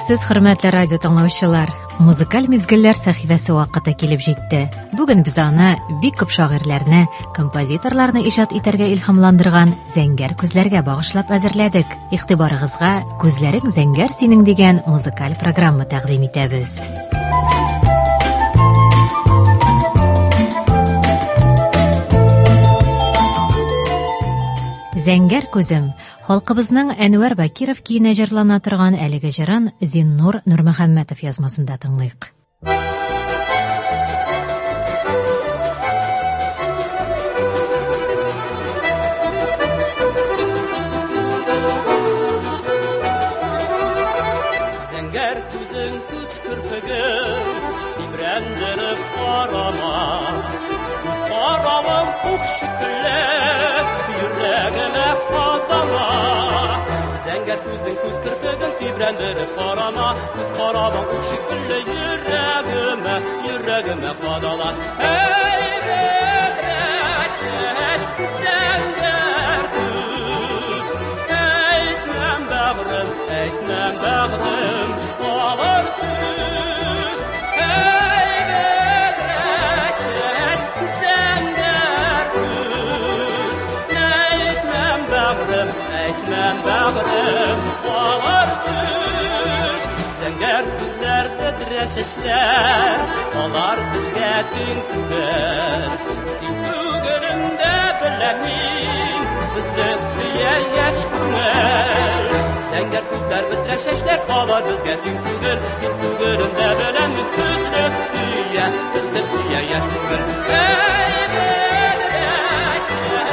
Хәйрлесез, хөрмәтле радио тыңлаучылар. Музыкаль мизгелләр сәхифәсе вакыты килеп җитте. Бүген без аны бик күп шагыйрьләрне, композиторларны иҗат итәргә илһамландырган зәңгәр күзләргә багышлап әзерләдек. Игътибарыгызга "Күзләрең зәңгәр синең" дигән музыкаль программа тәкъдим итәбез. Зәңгәр күзем. Халкыбызның Әнвәр Бакиров киенә җырлана торган әлеге җырын Зиннур Нурмөхәммәтов язмасында тыңлыйк. Зәңгәр күзең күз кырпыгым, имрәндереп карама. Күз каравың ук шикелле, йөрәгемә кадала. Зәңгәр күзең күз кырпыгым, имрәндереп карама. Күз каравың ук шикелле, йөрәгемә кадала. Эй, бәдрәш, зәңгәр күз, әйтмәм бәгърем, алыр сүз. Эй, бәдрәш, зәңгәр күз, әйтмәм бәгърем, алыр сүз. Зәңгәр күзләр бәдрәшәшләр, алар безгә тиң түгел. Тиң түгелендә беләм мин, безнең сөя яшь күңел. Зәңгәр күзләр бәдрәшәшләр, алар безгә тиң түгел. Тиң түгелендә беләм мин, безнең сөя яшь күңел. Эй, бәдрәш,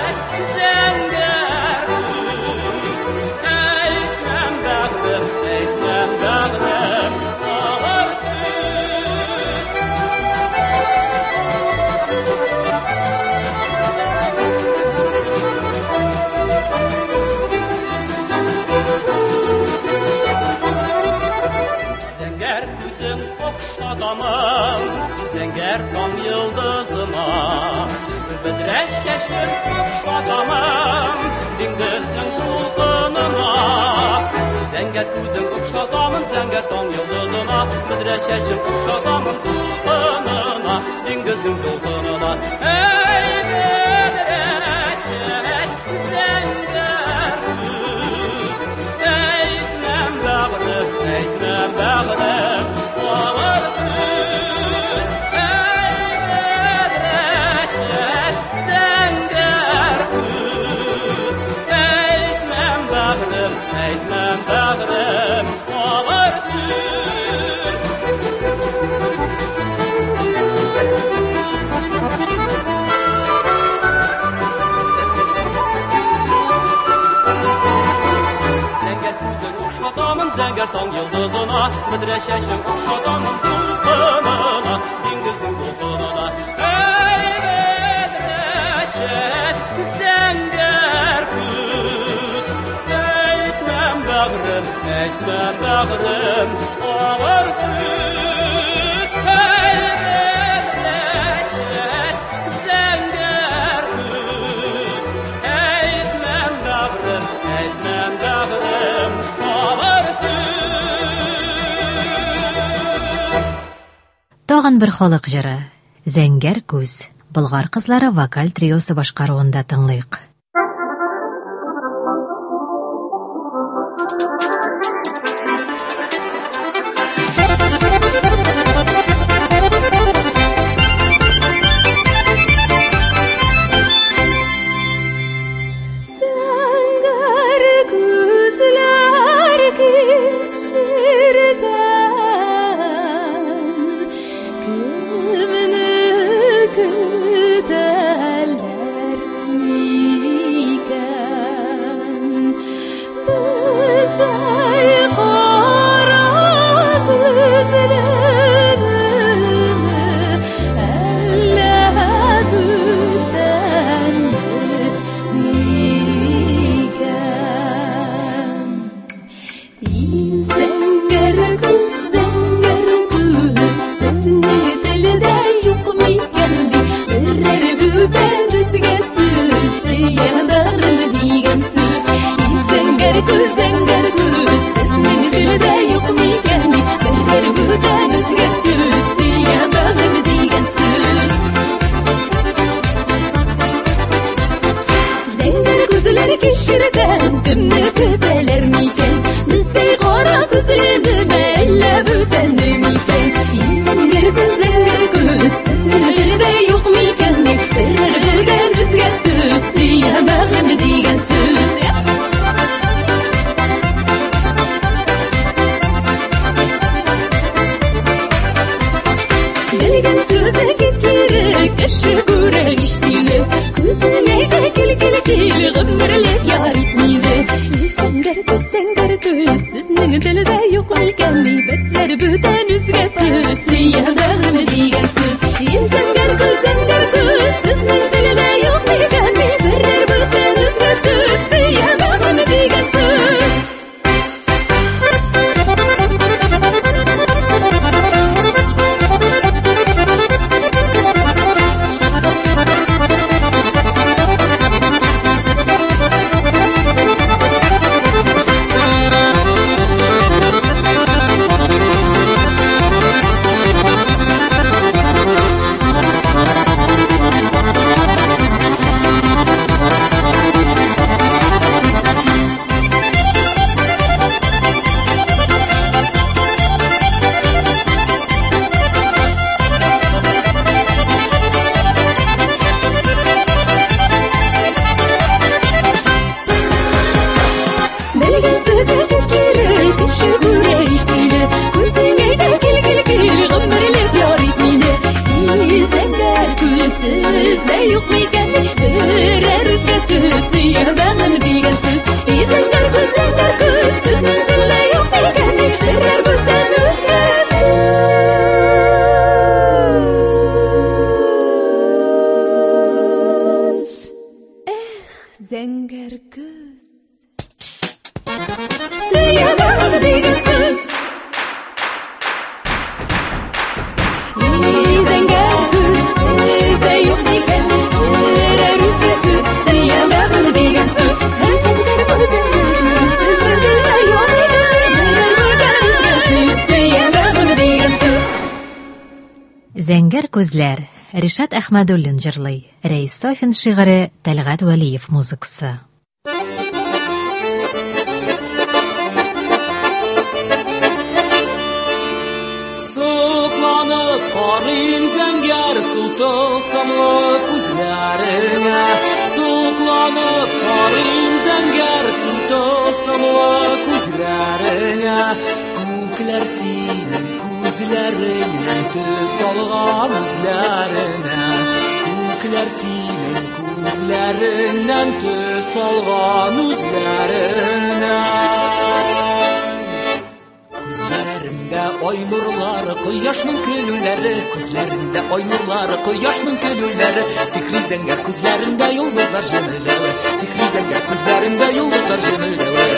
зәңгәр күз, әйтмәм бәгърем, алыр сүз. Зәңгәр күзең охшадамын, зәңгәр таң йылдызыма. Бәдрәш чәчең охшадамын, диңгезнең дулкынына. Зәңгәр күзең охшадамын, зәңгәр таң йылдызыма. Бәдрәш чәчең охшадамын, дулкынына, диңгезнең дулкынына. Эй, бәдрәш, зәңгәр күз, әйтмәм бәгърем, алыр сүз. Эй, бәдрәш, зәңгәр күз, әйтмәм бәгърем, алыр сүз. Зәңгәр күзең охшатамын, зәңгәр таң йылдызына. Бәдрәш чәчең охшатамын, дулкынына, диңгезнең дулкынына. Эй, бәдрәш, зәңгәр күз, әйтмәм бәгърем, алыр сүз. Эй, бәдрәш, зәңгәр күз, әйтмәм бәгърем, алыр сүз. Тагын бер халык җыры. Зәңгәр күз. Болгар кызлары вокаль триосы башкаруында тыңлыйк. Кемне көтәләр кешердән кемне көтәләр микән? Бездәй кара күзле мәллә бүтәнне микән? Зәңгәр күз, сездә юк микән? Берәр бүтән безгә сүз, сөйәмәгем дигән сүз. Белгән сүзе киткере, кеше күрә иштиле, күзеңә кил, гомерлек яр итмиде. Зәңгәр күз, сезнең телдә юк микән? Бетләр бүтән үзгә сүз, сөйәмәгем дигән сүз. Зәңгәр күз, сезнең телдә юк микән? Берәр бүтән үзгә сүз, сөйәмәгем дигән сүз. Зәңгәр күз, сөйәмәгем дигән сүз. Зәңгәр күз, сездә юк микән? Берәр үзгә сүз, сөйәмәгем дигән сүз. Зәңгәр күз, сезнең телдә юк микән? Берәр бүтән үзгә сүз, сөйәмәгем дигән сүз. Зәңгәр күзләр. Ришат Әхмәдуллин җырлый. Рәис Софин шигыре, Тәлгать Вәлиев музыкасы. Сокланып карыйм зәңгәр сутылсымлы күзләреңә. Сокланып карыйм зәңгәр сутылсымлы күзләреңә. Күкләр синең күзләреңнән төс алган үзләренә. Күкләр синең күзләреңнән төс алган үзләренә. Күзләремдә ай нурлары, кояшның көлүләре, күзләремдә ай нурлары, кояшның көлүләре. Сихри зәңгәр күзләрендә йолдызлар җемелдәве, сихри зәңгәр күзләрендә йолдызлар җемелдәве.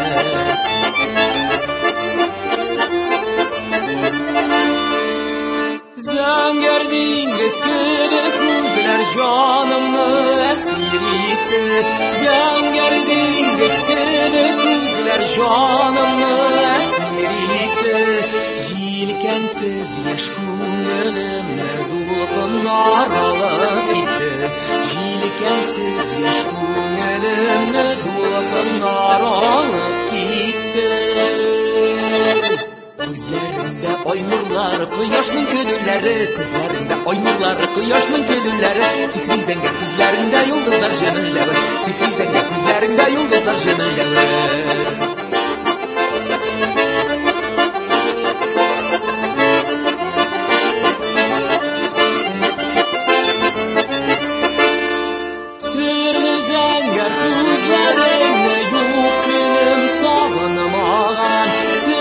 Зәңгәр диңгез кебек күзләр җанымны әсир итте. Зәңгәр диңгез кебек күзләр җанымны әсир итте. Җилкәнсез яшь күңелемне дулкыннар алып китте. Җилкәнсез яшь күңелемне дулкыннар алып китте. Күзләрендә ай нурлары, кояшның көлүләре, күзләрендә ай нурлары, кояшның көлүләре. Сихри зәңгәр күзләрендә йолдызлар җемелдәве, сихри зәңгәр күзләрендә йолдызлар җемелдәве. Серле зәңгәр күзләреңне юк көнем сагынмаган.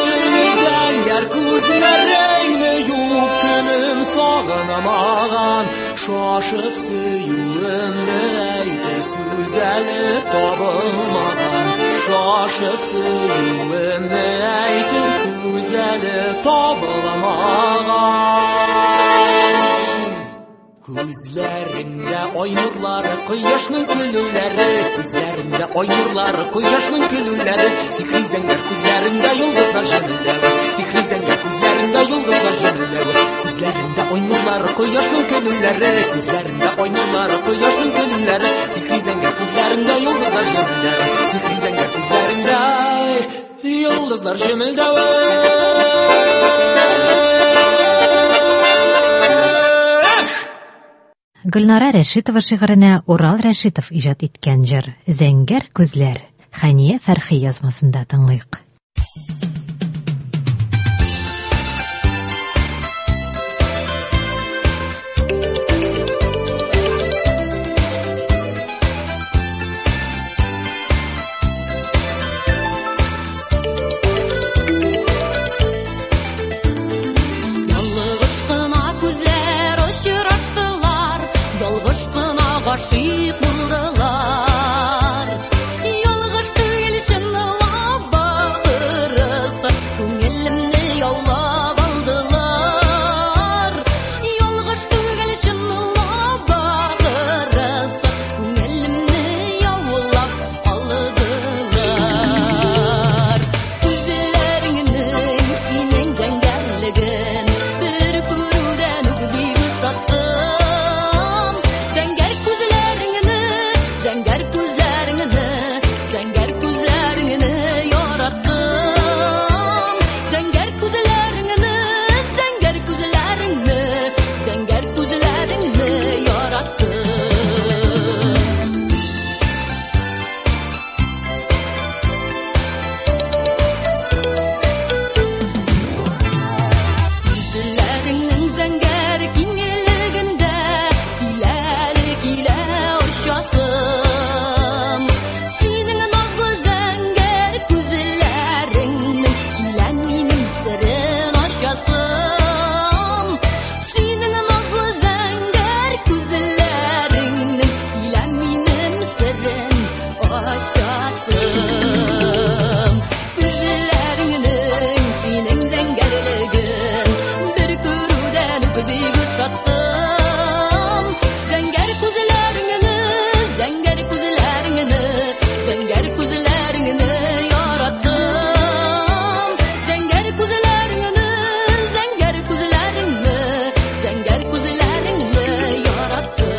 Күзләреңне юк көнем сагынмаган. Шашып сөюемне әйтер сүз әле табылмаган. Шашып сөюемне әйтер сүз әле табылмаган. Күзләрендә ай нурлары, кояшның көлүләре, күзләрендә ай нурлары, кояшның көлүләре, сихри зәңгәр күзләрендә йолдызлар җемелдәве, сихри зәңгәр күзләрендә йолдызлар җемелдәве, күзләрендә ай нурлары, кояшның көлүләре, күзләрендә ай нурлары, кояшның көлүләре, сихри зәңгәр күзләрендә йолдызлар җемелдәве, сихри зәңгәр күзләрендә йолдызлар җемелдәве. Гөлнара Рәшитова шигыренә Урал Рәшитов иҗат иткән җыр «Зәңгәр күзләр» Хәния Фәрхи язмасында тыңлыйк. Гашыйк булдылар, ялгыш түгел чынлап бахырысы, күңелемне яулап алдылар. Ялгыш түгел чынлап бахырысы, күңелемне яулап алдылар. Күзләреңнең синең зәңгәрлеген бер күрүдән үк бик ошаттым. Зәңгәр күзләреңне яраттым. Зәңгәр күзләреңне яраттым. Күзләреңнең зәңгәр киңлегендә килә очасым. Синең назлы зәңгәр күзләреңнең килә минем серен ачасым. Синең назлы зәңгәр күзләреңнең килә минем серен ачасым. Күзләреңнең синең зәңгәрлеген бер күрүдән үк бик ошаттым. Зәңгәр күзләреңне яраттым. Зәңгәр күзләреңне яраттым.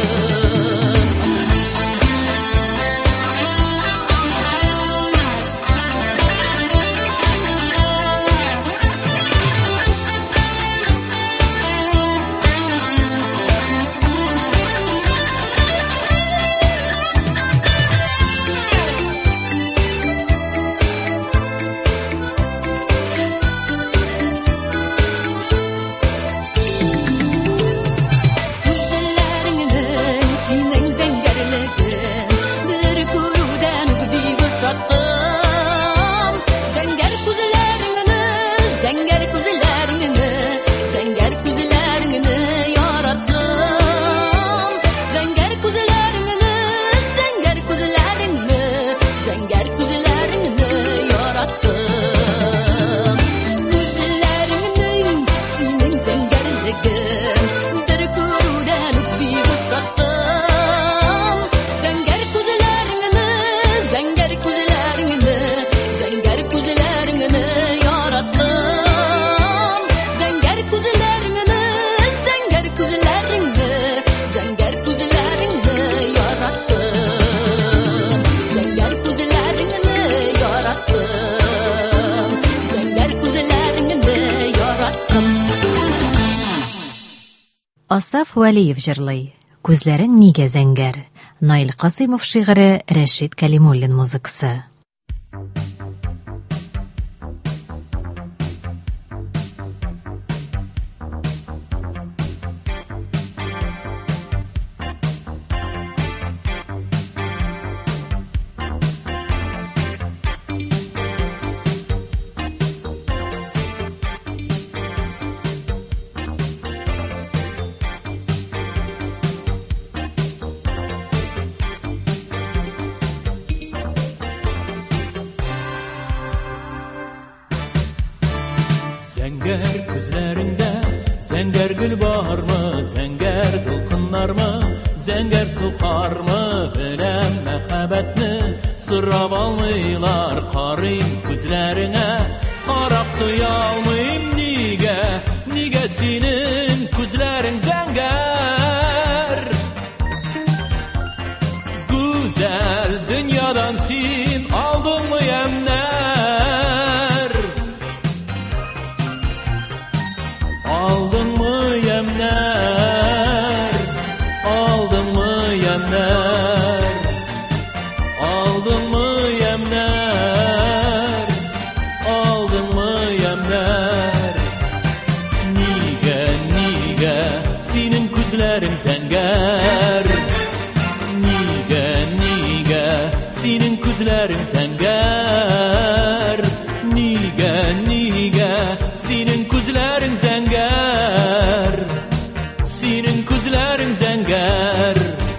Асаф Вәлиев җырлый. Күзләрең нигә зәңгәр? Наил Касыймов шигыре, Рәшит Кәлимуллин музыкасы. Зәңгәр күзләрендә зәңгәр гөл бармы, зәңгәр сынармы, зәңгәр сукармы, беләм мәхәббәтне сорап алмыйлар. Карыйм күзләреңә, карап туя алмыйм, нигә синең күзләрең зәңгәр? Güzel dünyadan sin aldın mı yemler? Aldın mı yemler? Aldın mı yemler? Aldın mı yemler? Aldın mı yemler? Nigə senin күзләрең зәңгәр? Nigə senin күзләрең зәңгәр? Nigə senin күзләрең зәңгәр? Senin күзләрең зәңгәр?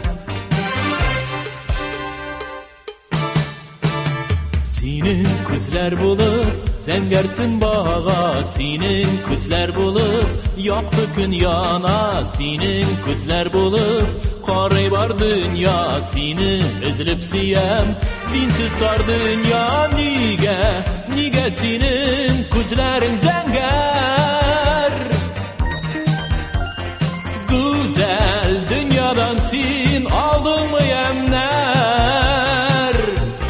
Senin күзләр булып зәңгәр төн бага, senin күзләр булып якты көн яна, senin күзләр булып карый бар дөнья, сине эзлеп сөям, синсез тар дөнья. Нигә синең күзләрең зәңгәр? Güzel dünyadan sin aldın mı yemler?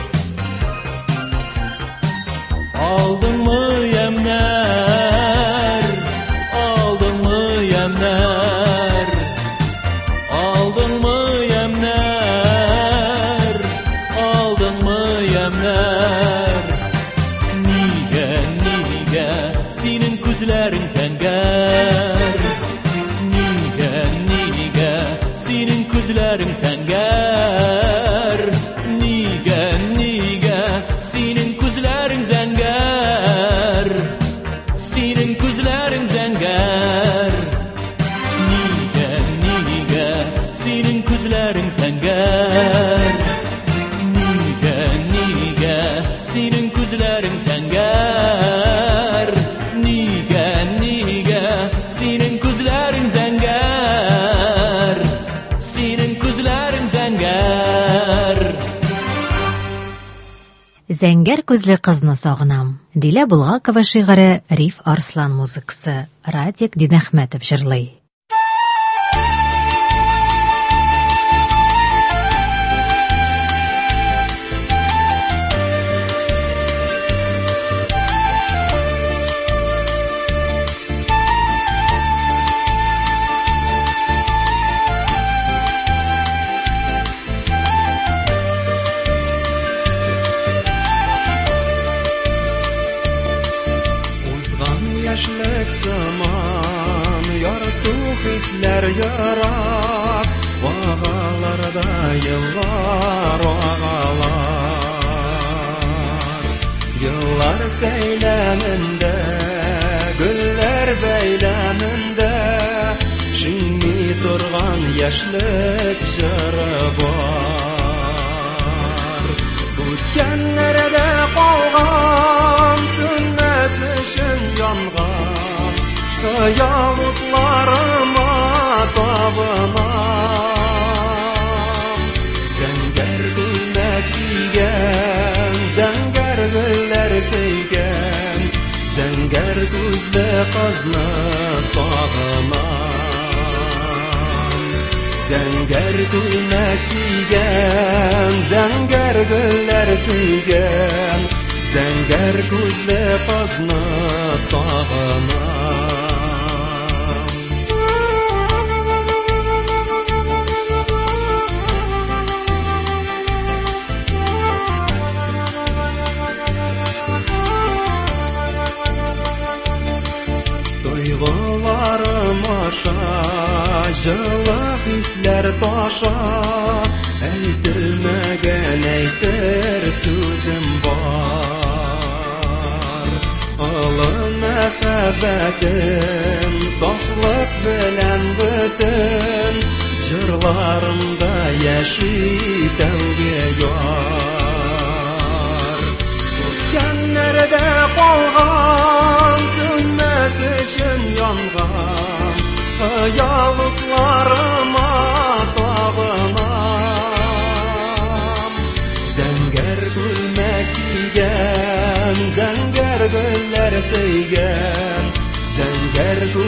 Aldın mı yemler? Aldın mı yemler? Aldın mı yemler? Aldın mı yemler? Nigə senin күзләрең зәңгәр? Nigə senin күзләрең зәңгәр? Nigə senin күзләрең зәңгәр? Senin күзләрең зәңгәр? Nigə senin күзләрең зәңгәр? Nigə senin күзләрең зәңгәр? Nigə senin күзләрең зәңгәр? Senin күзләрең зәңгәр? Зәңгәр күзле кызны сагынам. Дилә Булгакова шигыре, Риф Арслан музыкасы. Радик Динәхмәтов җырлый. Яшьлек сыман ярсу хисләр ярап, вагаларда еллар вагалар. Еллар сәйләмендә, гөлләр бәйләмендә, шиңми торган яшьлек җыры бар. Үткәннәрдә калган сүнмәс өчен янган, хыялларыма табынам. Зәңгәр күлмәк кигән, зәңгәр гөлләр сөйгән, зәңгәр күзле кызны сагынам. Зәңгәр күлмәк кигән, зәңгәр гөлләр сөйгән, зәңгәр күзле кызны сагынам. Тойгыларым аша, җылы хисләр таша, әйтелмәгән әйтер сүзем бар. Олы мәхәббәтем сафлык белән бөтен, җырларымда яши тәүге яр. Үткәннәрдә калган, сүнмәс өчен янган, хыялларыма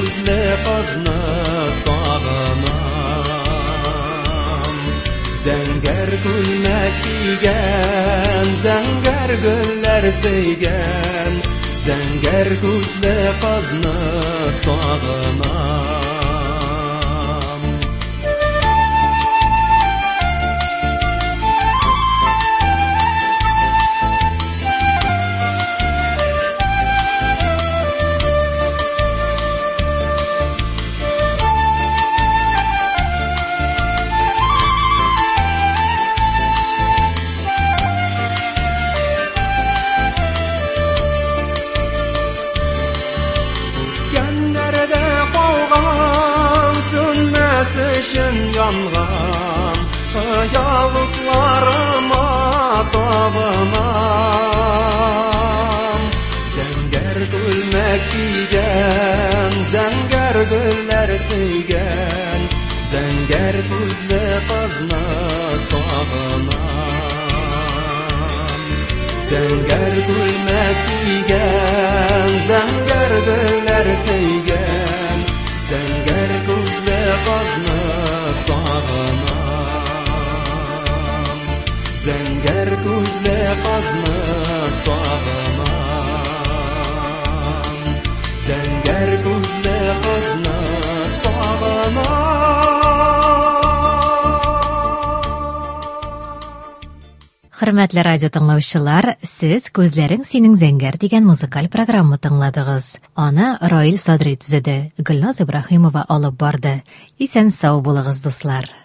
күзле кызны сагынам. Зәңгәр күлмәк кигән, зәңгәр гөлләр сөйгән, зәңгәр күзле кызны сагынам. Için yanğan yavuklarıma tapınam. Zəngər gülmək giyən, zəngər güllər söygən, zəngər gözlü qızını sağınam. Zəngər gülmək giyən, zəngər güllər söygən, zəngər gözlü qızını sağınam. Zəngər gözlü qızını sağınam. Zəngər gözlü qızını sağınam. Хөрмәтле радио тыңлаучылар, сез «Күзләрең синең зәңгәр» дигән музыкаль программа тыңладыгыз. Аны Раил Садри төзеде, Гөлназ Ибраһимова алып барды. Исән-сау булыгыз, дуслар.